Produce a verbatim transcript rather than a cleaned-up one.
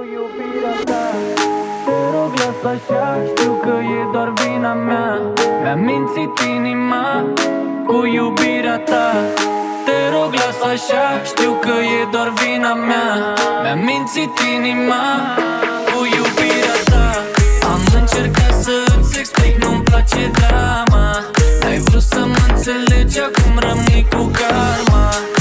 iubirea ta. Te rog, lasă așa, știu că e doar vina mea. Mi-a mințit inima cu iubirea ta. Te rog, lasă așa, știu că e doar vina mea. Mi-a mințit inima cu iubirea ta. Am încercat să-ți explic, nu-mi place drama. N-ai vrut să mă înțelegi, acum rămâi cu karma.